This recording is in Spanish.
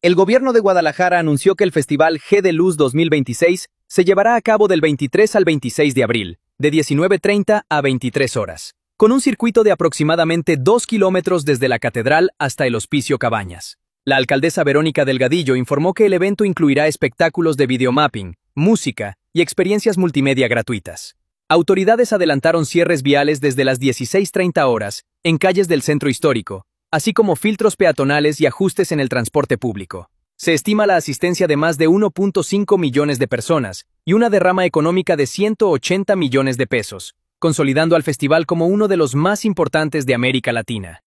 El gobierno de Guadalajara anunció que el Festival G de Luz 2026 se llevará a cabo del 23 al 26 de abril, de 19:30 a 23 horas, con un circuito de aproximadamente 2 kilómetros desde la Catedral hasta el Hospicio Cabañas. La alcaldesa Verónica Delgadillo informó que el evento incluirá espectáculos de videomapping, música y experiencias multimedia gratuitas. Autoridades adelantaron cierres viales desde las 16:30 horas en calles del centro histórico, así como filtros peatonales y ajustes en el transporte público. Se estima la asistencia de más de 1.5 millones de personas y una derrama económica de 180 millones de pesos, consolidando al festival como uno de los más importantes de América Latina.